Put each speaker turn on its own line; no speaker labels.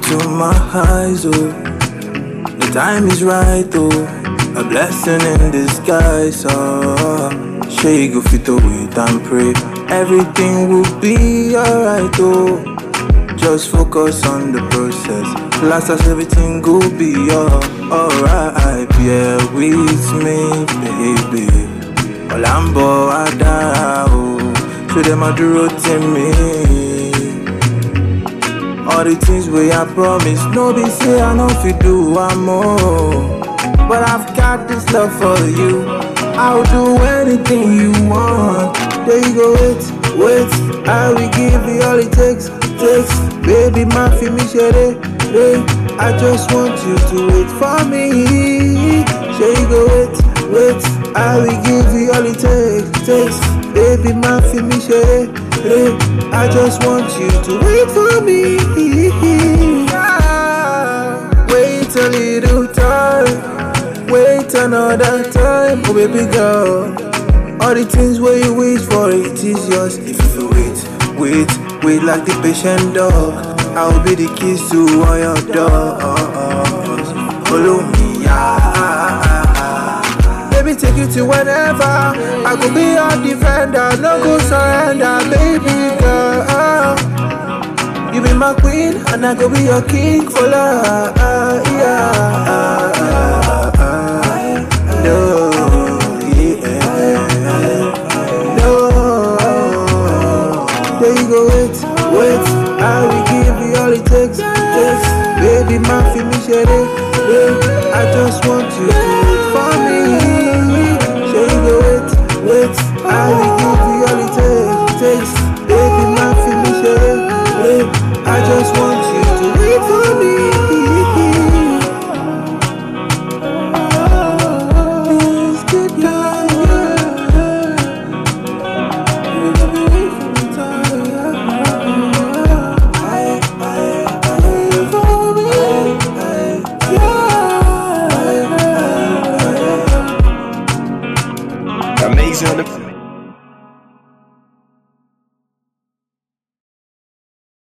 into my eyes, oh. The time is right, oh. A blessing in disguise, oh. She go fit to wait and pray. Everything will be alright, oh. Just focus on the process. Last as everything go be alright. Bear with me, baby. Olambo Adara, oh. Show them a duro to me. All the things we I promise, no be say I know if you do one more. But I've got this love for you. I'll do anything you want. There you go, wait, I will give you all it takes. Baby, my feel me share. I just want you to wait for me. There you go, wait, I will give you all it takes. Baby, my feel me share. I just want you to wait for me. Wait a little time, wait another time, oh baby girl. All the things where you wish for, it is yours. If you wait like the patient dog, I'll be the keys to all your doors. Follow me, baby, take you to whenever. I could be your defender, no go surrender, baby girl. You be my queen, and I could be your king for love, yeah. No, there you go, wait, I will give you all it takes. Baby, my feel me share. I just want you to